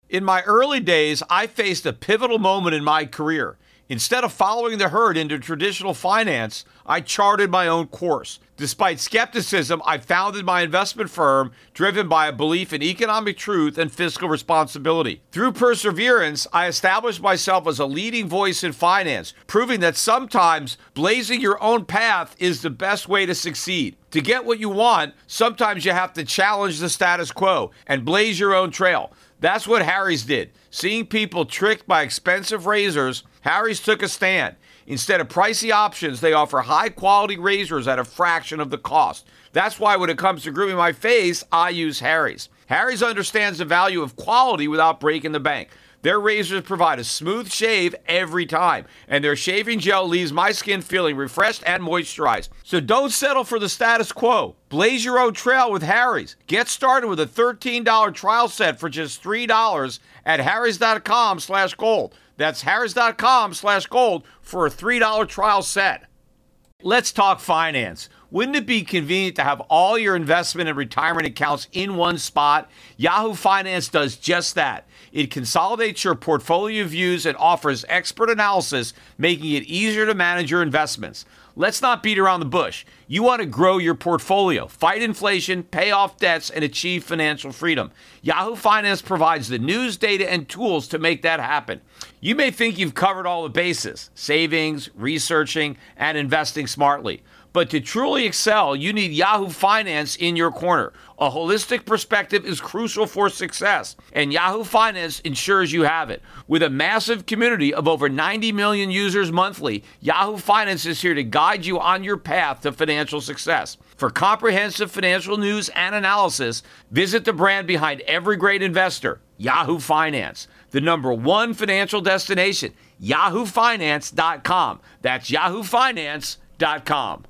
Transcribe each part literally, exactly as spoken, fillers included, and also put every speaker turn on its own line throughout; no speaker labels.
In my early days, I faced a pivotal moment in my career. Instead of following the herd into traditional finance, I charted my own course. Despite skepticism, I founded my investment firm driven by a belief in economic truth and fiscal responsibility. Through perseverance, I established myself as a leading voice in finance, proving that sometimes blazing your own path is the best way to succeed. To get what you want, sometimes you have to challenge the status quo and blaze your own trail. That's what Harry's did. Seeing people tricked by expensive razors, Harry's took a stand. Instead of pricey options, they offer high-quality razors at a fraction of the cost. That's why when it comes to grooming my face, I use Harry's. Harry's understands the value of quality without breaking the bank. Their razors provide a smooth shave every time, and their shaving gel leaves my skin feeling refreshed and moisturized. So don't settle for the status quo. Blaze your own trail with Harry's. Get started with a thirteen dollars trial set for just three dollars at harrys.com slash gold. That's harrys.com slash gold for a three dollars trial set. Let's talk finance. Wouldn't it be convenient to have all your investment and retirement accounts in one spot? Yahoo Finance does just that. It consolidates your portfolio views and offers expert analysis, making it easier to manage your investments. Let's not beat around the bush. You want to grow your portfolio, fight inflation, pay off debts, and achieve financial freedom. Yahoo Finance provides the news, data, and tools to make that happen. You may think you've covered all the bases, savings, researching, and investing smartly. But to truly excel, you need Yahoo Finance in your corner. A holistic perspective is crucial for success, and Yahoo Finance ensures you have it. With a massive community of over ninety million users monthly, Yahoo Finance is here to guide you on your path to financial success. For comprehensive financial news and analysis, visit the brand behind every great investor, Yahoo Finance, the number one financial destination, yahoo finance dot com. That's yahoo finance dot com.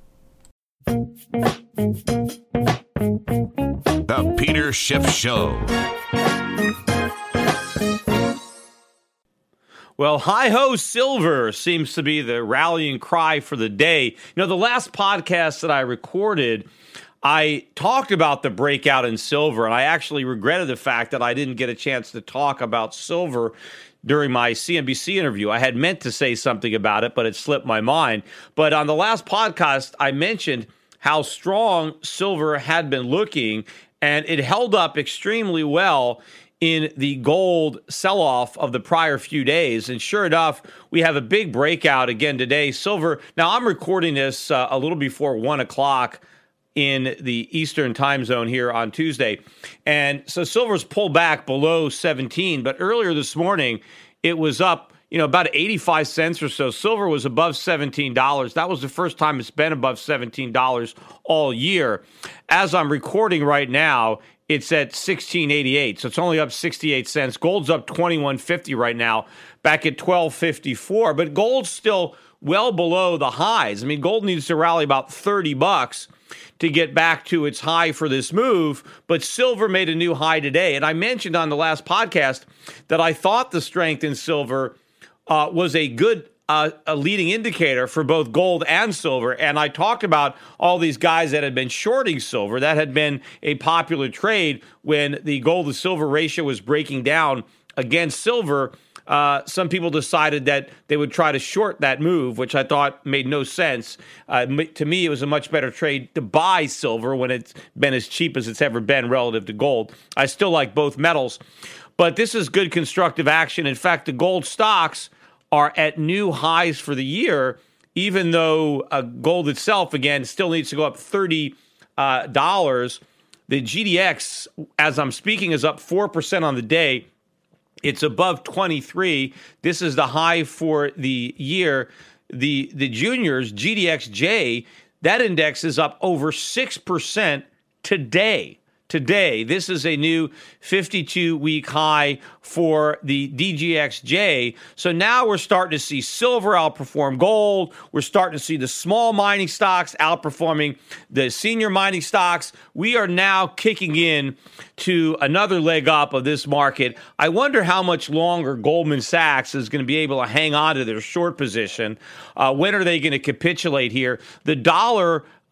The Peter Schiff Show.
Well, hi-ho silver seems to be the rallying cry for the day. You know, the last podcast that I recorded, I talked about the breakout in silver, and I actually regretted the fact that I didn't get a chance to talk about silver during my C N B C interview. I had meant to say something about it, but it slipped my mind. But on the last podcast, I mentioned how strong silver had been looking, and it held up extremely well in the gold sell-off of the prior few days. And sure enough, we have a big breakout again today. Silver, now I'm recording this uh, a little before one o'clock in the Eastern time zone here on Tuesday. And so silver's pulled back below seventeen, but earlier this morning, it was up, you know, about eighty-five cents or so. Silver was above seventeen dollars. That was the first time it's been above seventeen dollars all year. As I'm recording right now, it's at sixteen eighty-eight, so it's only up sixty-eight cents. Gold's up twenty-one fifty right now, back at twelve fifty-four, but gold's still well below the highs. I mean, gold needs to rally about thirty bucks to get back to its high for this move, but silver made a new high today. And I mentioned on the last podcast that I thought the strength in silver uh, was a good uh, a leading indicator for both gold and silver. And I talked about all these guys that had been shorting silver. That had been a popular trade when the gold to silver ratio was breaking down against silver. Uh, some people decided that they would try to short that move, which I thought made no sense. Uh, to me, it was a much better trade to buy silver when it's been as cheap as it's ever been relative to gold. I still like both metals, but this is good constructive action. In fact, the gold stocks are at new highs for the year, even though uh, gold itself, again, still needs to go up thirty dollars. The G D X, as I'm speaking, is up four percent on the day. It's above twenty-three. This is the high for the year. The the juniors, G D X J, that index is up over six percent today. Today, this is a new fifty-two week high for the D G X J. So now we're starting to see silver outperform gold. We're starting to see the small mining stocks outperforming the senior mining stocks. We are now kicking in to another leg up of this market. I wonder how much longer Goldman Sachs is going to be able to hang on to their short position. Uh, when are they going to capitulate here? The dollar uh,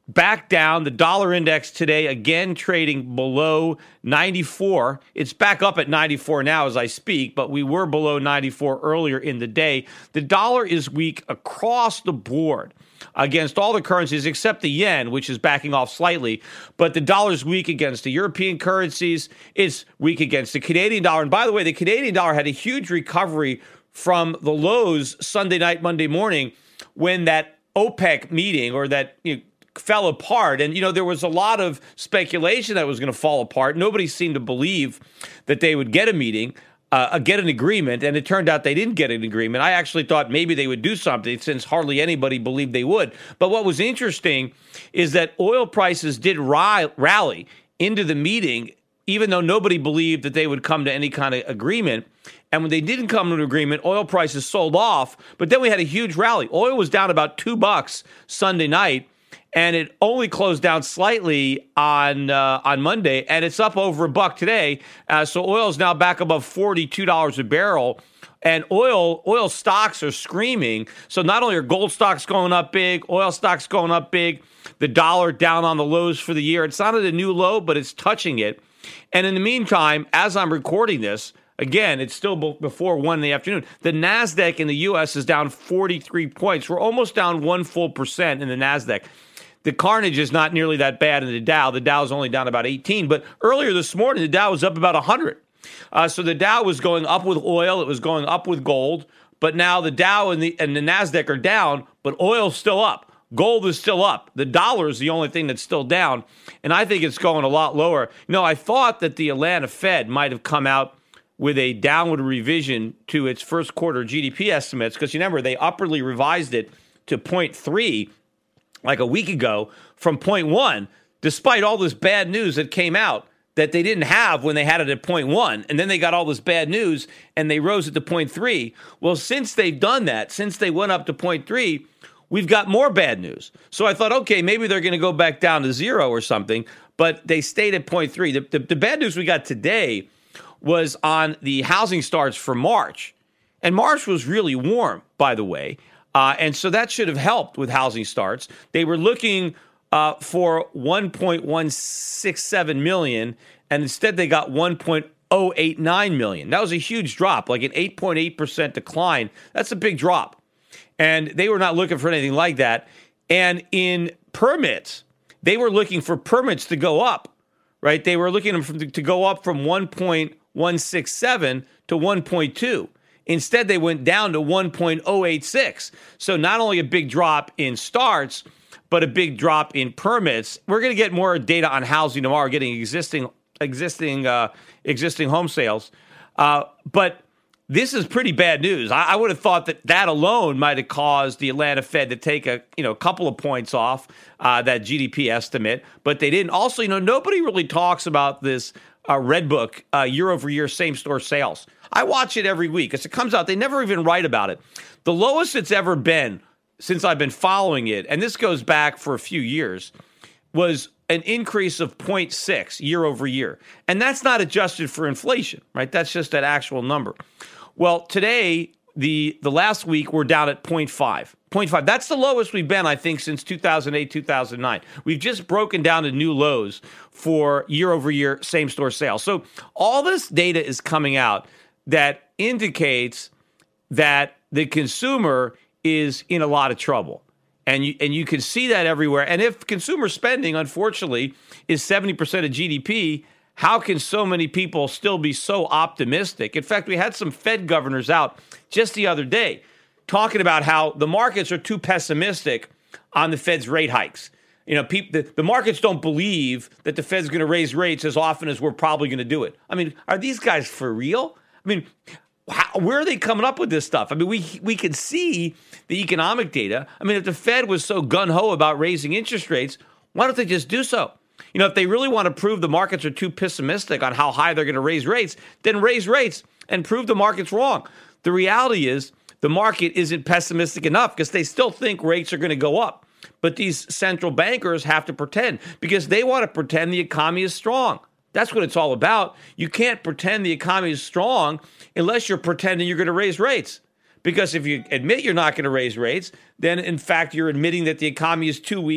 back down. The dollar index today, again, trading below ninety-four. It's back up at ninety-four now as I speak, but we were below ninety-four earlier in the day. The dollar is weak across the board against all the currencies except the yen, which is backing off slightly. But the dollar's weak against the European currencies. It's weak against the Canadian dollar. And by the way, the Canadian dollar had a huge recovery from the lows Sunday night, Monday morning, when that OPEC meeting or that you know, fell apart. And, you know, there was a lot of speculation that it was going to fall apart. Nobody seemed to believe that they would get a meeting, uh, get an agreement. And it turned out they didn't get an agreement. I actually thought maybe they would do something since hardly anybody believed they would. But what was interesting is that oil prices did ri- rally into the meeting, even though nobody believed that they would come to any kind of agreement. And when they didn't come to an agreement, oil prices sold off. But then we had a huge rally. Oil was down about two bucks Sunday night. And it only closed down slightly on uh, on Monday, and it's up over a buck today. Uh, so oil is now back above forty-two dollars a barrel, and oil oil stocks are screaming. So not only are gold stocks going up big, oil stocks going up big, the dollar down on the lows for the year. It's not at a new low, but it's touching it. And in the meantime, as I'm recording this, again, it's still before one in the afternoon. The NASDAQ in the U S is down forty-three points. We're almost down one full percent in the NASDAQ. The carnage is not nearly that bad in the Dow. The Dow is only down about eighteen. But earlier this morning, the Dow was up about one hundred. Uh, so the Dow was going up with oil. It was going up with gold. But now the Dow and the, and the NASDAQ are down, but oil's still up. Gold is still up. The dollar is the only thing that's still down. And I think it's going a lot lower. You know, I thought that the Atlanta Fed might have come out with a downward revision to its first quarter G D P estimates, because you remember they upwardly revised it to zero point three like a week ago from zero point one, despite all this bad news that came out that they didn't have when they had it at zero point one. And then they got all this bad news and they rose it to zero point three. Well, since they've done that, since they went up to zero point three, we've got more bad news. So I thought, okay, maybe they're going to go back down to zero or something, but they stayed at zero point three. The, the, the bad news we got today was on the housing starts for March. And March was really warm, by the way. Uh, and so that should have helped with housing starts. They were looking uh, for one point one six seven million, and instead they got one point oh eight nine million. That was a huge drop, like an eight point eight percent decline. That's a big drop. And they were not looking for anything like that. And in permits, they were looking for permits to go up, right? They were looking for to go up from one point one six seven to one point two. Instead, they went down to one point oh eight six. So not only a big drop in starts, but a big drop in permits. We're going to get more data on housing tomorrow, getting existing existing uh, existing home sales. Uh, but this is pretty bad news. I, I would have thought that that alone might have caused the Atlanta Fed to take a you know a couple of points off uh, that G D P estimate, but they didn't. Also, you know, nobody really talks about this uh, Red Book uh, year over year same store sales. I watch it every week as it comes out. They never even write about it. The lowest it's ever been since I've been following it, and this goes back for a few years, was an increase of zero point six year over year. And that's not adjusted for inflation, right? That's just an actual number. Well, today, the the last week, we're down at zero point five. zero point five. That's the lowest we've been, I think, since two thousand eight, two thousand nine. We've just broken down to new lows for year over year same store sales. So all this data is coming out that indicates that the consumer is in a lot of trouble. And you, and you can see that everywhere. And if consumer spending, unfortunately, is seventy percent of G D P, how can so many people still be so optimistic? In fact, we had some Fed governors out just the other day talking about how the markets are too pessimistic on the Fed's rate hikes. You know, people, the, the markets don't believe that the Fed's going to raise rates as often as we're probably going to do it. I mean, are these guys for real? I mean, how, where are they coming up with this stuff? I mean, we we can see the economic data. I mean, if the Fed was so gung-ho about raising interest rates, why don't they just do so? You know, if they really want to prove the markets are too pessimistic on how high they're going to raise rates, then raise rates and prove the market's wrong. The reality is the market isn't pessimistic enough because they still think rates are going to go up. But these central bankers have to pretend because they want to pretend the economy is strong. That's what it's all about. You can't pretend the economy is strong unless you're pretending you're going to raise rates. Because if you admit you're not going to raise rates, then in fact you're admitting that the economy is too weak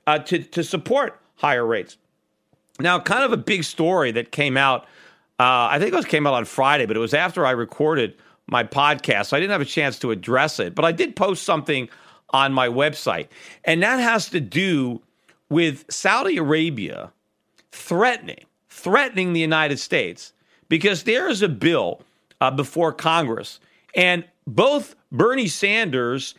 uh, to, to support higher rates. Now, kind of a big story that came out, uh, I think it was came out on Friday, but it was after I recorded my podcast, so I didn't have a chance to address it. But I did post something on my website, and that has to do with Saudi Arabia threatening, threatening the United States, because there is a bill uh, before Congress, and both Bernie Sanders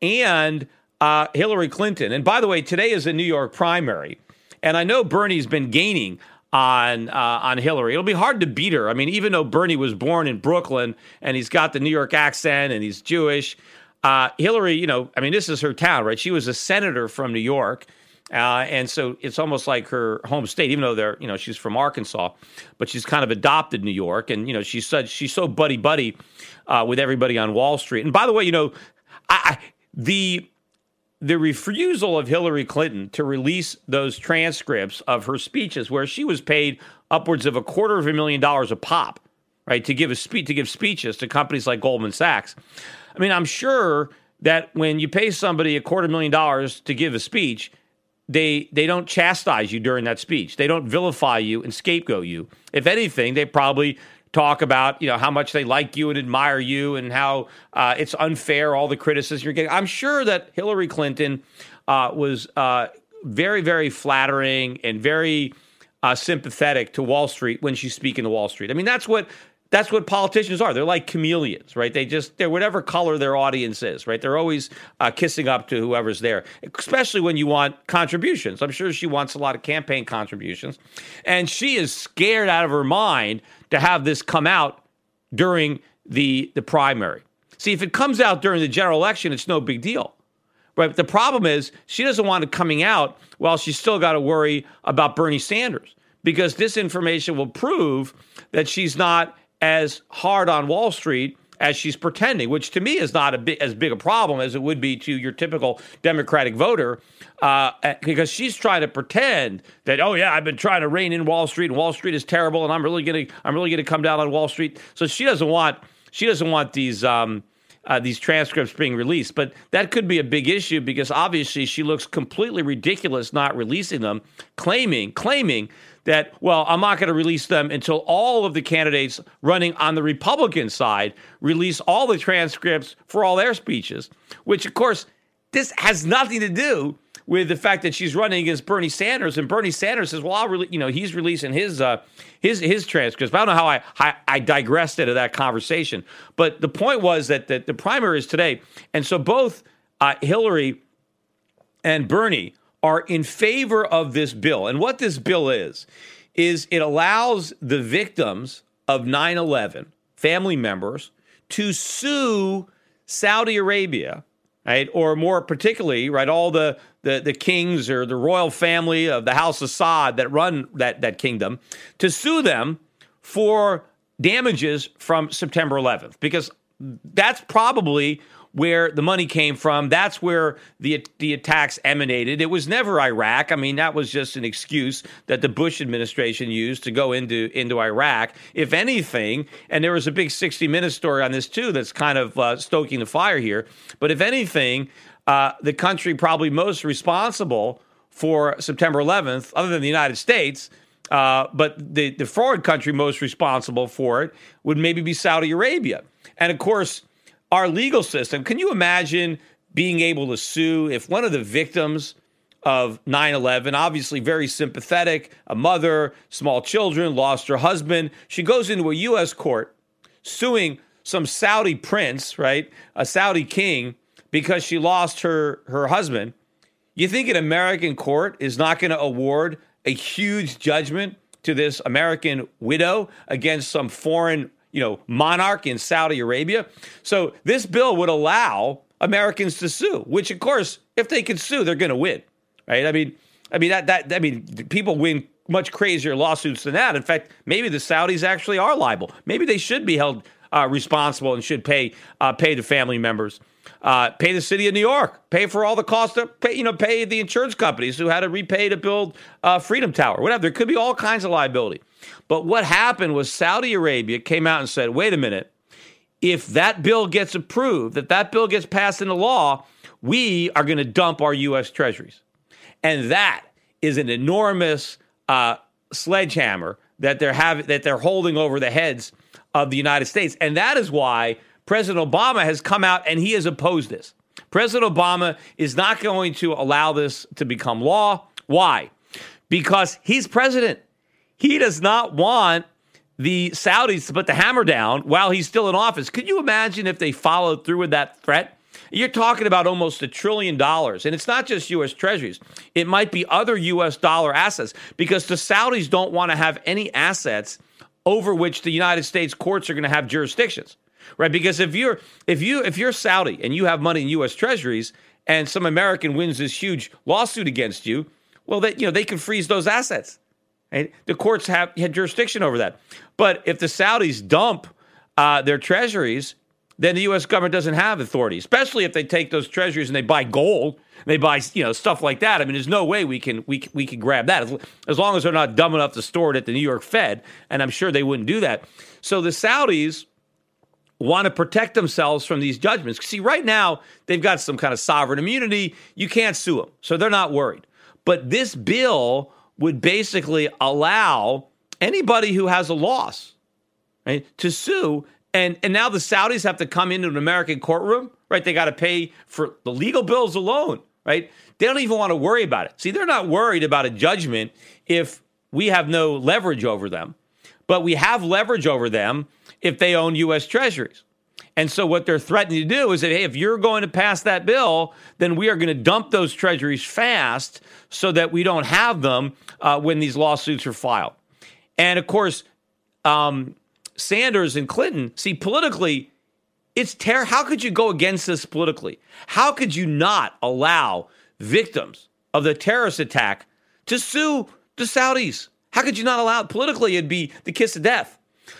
and uh, Hillary Clinton, and by the way, today is a New York primary, and I know Bernie's been gaining on uh, on Hillary. It'll be hard to beat her. I mean, even though Bernie was born in Brooklyn and he's got the New York accent and he's Jewish, uh, Hillary, you know, I mean, this is her town, right? She was a senator from New York. Uh, and so it's almost like her home state, even though they're, you know, she's from Arkansas, but she's kind of adopted New York. And, you know, she's such, she's so buddy buddy uh, with everybody on Wall Street. And by the way, you know, I, I, the the refusal of Hillary Clinton to release those transcripts of her speeches, where she was paid upwards of a quarter of a million dollars a pop, right, to give a speech to give speeches to companies like Goldman Sachs. I mean, I'm sure that when you pay somebody a quarter million dollars to give a speech, They they don't chastise you during that speech. They don't vilify you and scapegoat you. If anything, they probably talk about, you know, how much they like you and admire you and how uh, it's unfair, all the criticism you're getting. I'm sure that Hillary Clinton uh, was uh, very, very flattering and very uh, sympathetic to Wall Street when she's speaking to Wall Street. I mean, that's what That's what politicians are. They're like chameleons, right? They just, they're whatever color their audience is, right? They're always uh, kissing up to whoever's there, especially when you want contributions. I'm sure she wants a lot of campaign contributions. And she is scared out of her mind to have this come out during the, the primary. See, if it comes out during the general election, it's no big deal. But the problem is she doesn't want it coming out while she's still got to worry about Bernie Sanders, because this information will prove that she's not as hard on Wall Street as she's pretending, which to me is not a bit, as big a problem as it would be to your typical Democratic voter, uh, because she's trying to pretend that, oh yeah, I've been trying to rein in Wall Street, and Wall Street is terrible, and I'm really gonna, I'm really gonna come down on Wall Street. So she doesn't want, she doesn't want these, um, uh, these transcripts being released. But that could be a big issue, because obviously she looks completely ridiculous not releasing them, claiming, claiming. that, well, I'm not going to release them until all of the candidates running on the Republican side release all the transcripts for all their speeches, which, of course, this has nothing to do with the fact that she's running against Bernie Sanders. And Bernie Sanders says, well, I'll really, you know, he's releasing his uh, his his transcripts. But I don't know how I, I, I digressed into that conversation. But the point was that the, the primary is today. And so both uh, Hillary and Bernie are in favor of this bill. And what this bill is, is it allows the victims of nine eleven, family members, to sue Saudi Arabia, right? Or more particularly, right, all the, the, the kings or the royal family of the House of Saud that run that, that kingdom, to sue them for damages from September eleventh. Because that's probably where the money came from. That's where the the attacks emanated. It was never Iraq. I mean, that was just an excuse that the Bush administration used to go into, into Iraq. If anything, and there was a big sixty minutes story on this too that's kind of uh, stoking the fire here, but if anything, uh, the country probably most responsible for September eleventh, other than the United States, uh, but the, the forward country most responsible for it would maybe be Saudi Arabia. And of course, our legal system, can you imagine being able to sue if one of the victims of nine eleven, obviously very sympathetic, a mother, small children, lost her husband, she goes into a U S court suing some Saudi prince, right, a Saudi king, because she lost her, her husband. You think an American court is not going to award a huge judgment to this American widow against some foreign, you know, monarch in Saudi Arabia? So this bill would allow Americans to sue, which, of course, if they can sue, they're going to win, right? I mean, I mean that that I mean, people win much crazier lawsuits than that. In fact, maybe the Saudis actually are liable. Maybe they should be held uh, responsible and should pay uh, pay the family members, uh, pay the city of New York, pay for all the costs, of, pay, you know, pay the insurance companies who had to repay to build uh, Freedom Tower, whatever. There could be all kinds of liability. But what happened was Saudi Arabia came out and said, wait a minute, if that bill gets approved, if that bill gets passed into law, we are going to dump our U S treasuries. And that is an enormous uh, sledgehammer that they're having, that they're holding over the heads of the United States. And that is why President Obama has come out and he has opposed this. President Obama is not going to allow this to become law. Why? Because he's president. He does not want the Saudis to put the hammer down while he's still in office. Could you imagine if they followed through with that threat? You're talking about almost a trillion dollars. And it's not just U S treasuries. It might be other U S dollar assets because the Saudis don't want to have any assets over which the United States courts are going to have jurisdictions. Right? Because if you're if you if you're Saudi and you have money in U S treasuries and some American wins this huge lawsuit against you, well, they, you know, they can freeze those assets. Right? The courts have had jurisdiction over that. But if the Saudis dump uh, their treasuries, then the U S government doesn't have authority, especially if they take those treasuries and they buy gold, they buy, you know, stuff like that. I mean, there's no way we can we we can grab that as, as long as they're not dumb enough to store it at the New York Fed, and I'm sure they wouldn't do that. So the Saudis want to protect themselves from these judgments. See, right now, they've got some kind of sovereign immunity. You can't sue them, so they're not worried. But this bill would basically allow anybody who has a loss, right, to sue. And, and now the Saudis have to come into an American courtroom, right? They got to pay for the legal bills alone, right? They don't even want to worry about it. See, they're not worried about a judgment if we have no leverage over them. But we have leverage over them if they own U S treasuries. And so what they're threatening to do is that, hey, if you're going to pass that bill, then we are going to dump those treasuries fast so that we don't have them uh, when these lawsuits are filed. And of course, um, Sanders and Clinton, see, politically, it's terror. How could you go against this politically? How could you not allow victims of the terrorist attack to sue the Saudis? How could you not allow it? Politically, it'd be the kiss of death.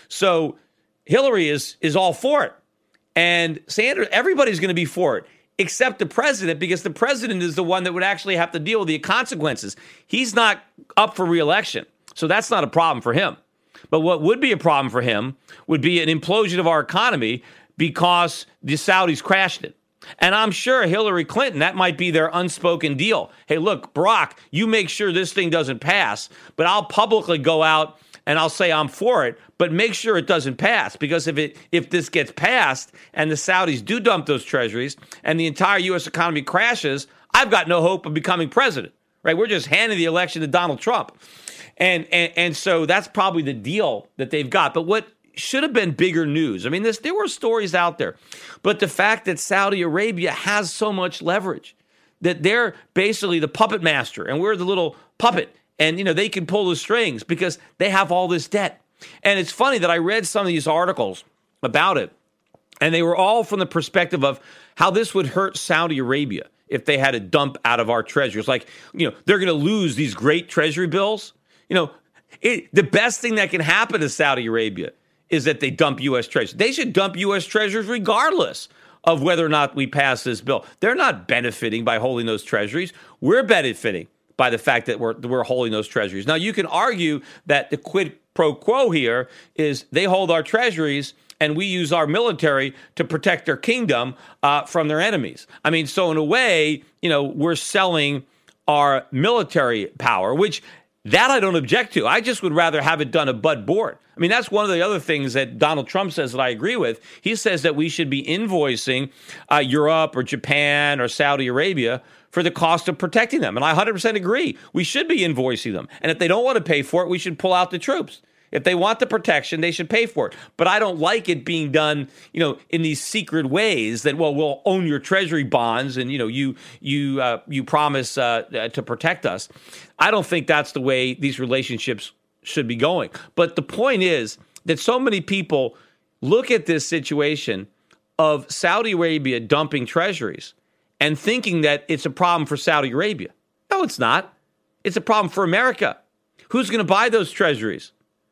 So Hillary is is all for it. And Sanders, everybody's going to be for it, except the president, because the president is the one that would actually have to deal with the consequences. He's not up for re-election, so that's not a problem for him. But what would be a problem for him would be an implosion of our economy because the Saudis crashed it. And I'm sure Hillary Clinton, that might be their unspoken deal. Hey, look, Barack, you make sure this thing doesn't pass, but I'll publicly go out and I'll say I'm for it, but make sure it doesn't pass, because if it if this gets passed and the Saudis do dump those treasuries and the entire U S economy crashes, I've got no hope of becoming president, right? We're just handing the election to Donald Trump. And and, and so that's probably the deal that they've got. But what should have been bigger news, I mean, this, there were stories out there, but the fact that Saudi Arabia has so much leverage, that they're basically the puppet master and we're the little puppet. And, you know, they can pull the strings because they have all this debt. And it's funny that I read some of these articles about it, and they were all from the perspective of how this would hurt Saudi Arabia if they had to dump out of our treasuries. Like, you know, they're going to lose these great treasury bills. You know, it, the best thing that can happen to Saudi Arabia is that they dump U S treasuries. They should dump U S treasuries regardless of whether or not we pass this bill. They're not benefiting by holding those treasuries. We're benefiting by the fact that we're, we're holding those treasuries. Now, you can argue that the quid pro quo here is they hold our treasuries and we use our military to protect their kingdom uh, from their enemies. I mean, so in a way, you know, we're selling our military power, which that I don't object to. I just would rather have it done above board. I mean, that's one of the other things that Donald Trump says that I agree with. He says that we should be invoicing uh, Europe or Japan or Saudi Arabia for the cost of protecting them. And I one hundred percent agree. We should be invoicing them. And if they don't want to pay for it, we should pull out the troops. If they want the protection, they should pay for it. But I don't like it being done, you know, in these secret ways that, well, we'll own your treasury bonds and, you know, you you uh, you promise uh, to protect us. I don't think that's the way these relationships should be going. But the point is that so many people look at this situation of Saudi Arabia dumping treasuries and thinking that it's a problem for Saudi Arabia. No, it's not. It's a problem for America. Who's going to buy those treasuries?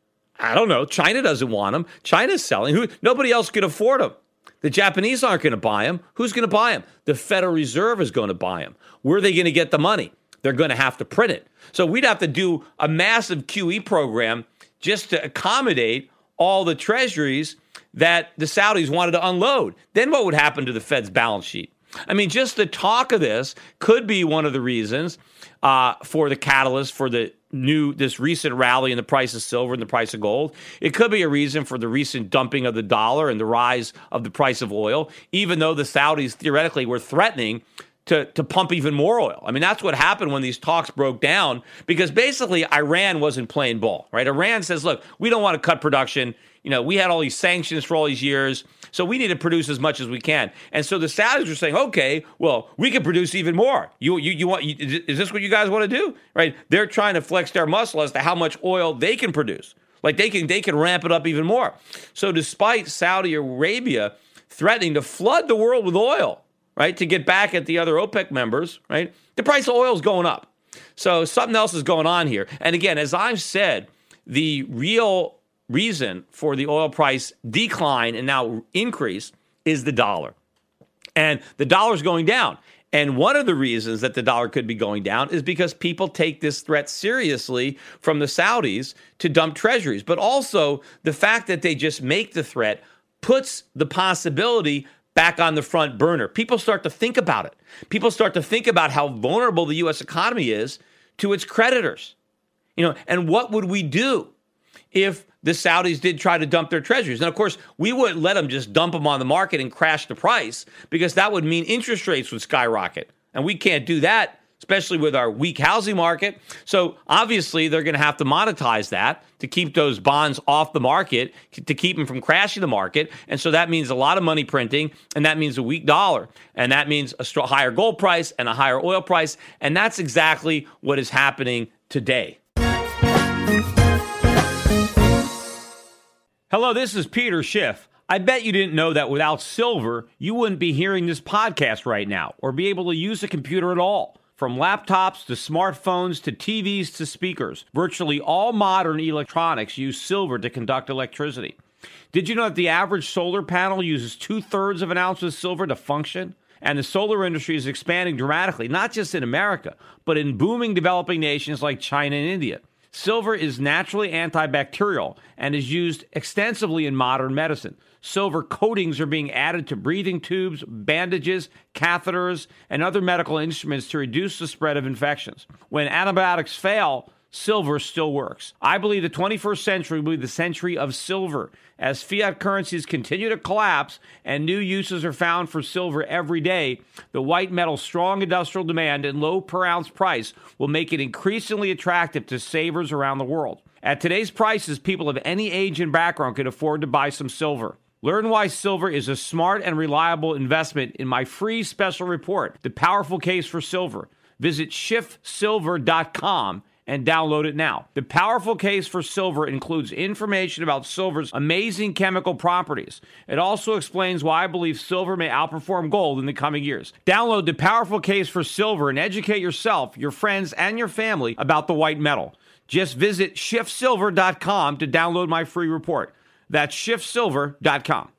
I don't know. China doesn't want them. China's selling. Who? Nobody else can afford them. The Japanese aren't going to buy them. Who's going to buy them? The Federal Reserve is going to buy them. Where are they going to get the money? They're going to have to print it. So we'd have to do a massive Q E program just to accommodate all the treasuries that the Saudis wanted to unload. Then what would happen to the Fed's balance sheet? I mean, just the talk of this could be one of the reasons uh, for the catalyst for the new, this recent rally in the price of silver and the price of gold. It could be a reason for the recent dumping of the dollar and the rise of the price of oil, even though the Saudis theoretically were threatening to, to pump even more oil. I mean, that's what happened when these talks broke down, because basically Iran wasn't playing ball, right? Iran says, look, we don't want to cut production. You know, we had all these sanctions for all these years, so we need to produce as much as we can. And so the Saudis are saying, okay, well, we can produce even more. You, you, you want? You, is this what you guys want to do? Right? They're trying to flex their muscle as to how much oil they can produce. Like they can, they can ramp it up even more. So despite Saudi Arabia threatening to flood the world with oil, right, to get back at the other OPEC members, right, the price of oil is going up. So something else is going on here. And again, as I've said, the real reason for the oil price decline and now increase is the dollar. And the dollar's going down. And one of the reasons that the dollar could be going down is because people take this threat seriously from the Saudis to dump treasuries. But also the fact that they just make the threat puts the possibility back on the front burner. People start to think about it. People start to think about how vulnerable the U S economy is to its creditors. You know, and what would we do if the Saudis did try to dump their treasuries? And of course, we wouldn't let them just dump them on the market and crash the price, because that would mean interest rates would skyrocket. And we can't do that, especially with our weak housing market. So obviously, they're going to have to monetize that to keep those bonds off the market, to keep them from crashing the market. And so that means a lot of money printing, and that means a weak dollar. And that means a st- higher gold price and a higher oil price. And that's exactly what is happening today. Hello, this is Peter Schiff. I bet you didn't know that without silver, you wouldn't be hearing this podcast right now or be able to use a computer at all. From laptops to smartphones to T Vs to speakers, virtually all modern electronics use silver to conduct electricity. Did you know that the average solar panel uses two-thirds of an ounce of silver to function? And the solar industry is expanding dramatically, not just in America, but in booming developing nations like China and India. Silver is naturally antibacterial and is used extensively in modern medicine. Silver coatings are being added to breathing tubes, bandages, catheters, and other medical instruments to reduce the spread of infections. When antibiotics fail, silver still works. I believe the twenty-first century will be the century of silver. As fiat currencies continue to collapse and new uses are found for silver every day, the white metal's strong industrial demand and low per ounce price will make it increasingly attractive to savers around the world. At today's prices, people of any age and background can afford to buy some silver. Learn why silver is a smart and reliable investment in my free special report, The Powerful Case for Silver. Visit schiff silver dot com and download it now. The Powerful Case for Silver includes information about silver's amazing chemical properties. It also explains why I believe silver may outperform gold in the coming years. Download The Powerful Case for Silver and educate yourself, your friends, and your family about the white metal. Just visit schiff silver dot com to download my free report. That's schiff silver dot com.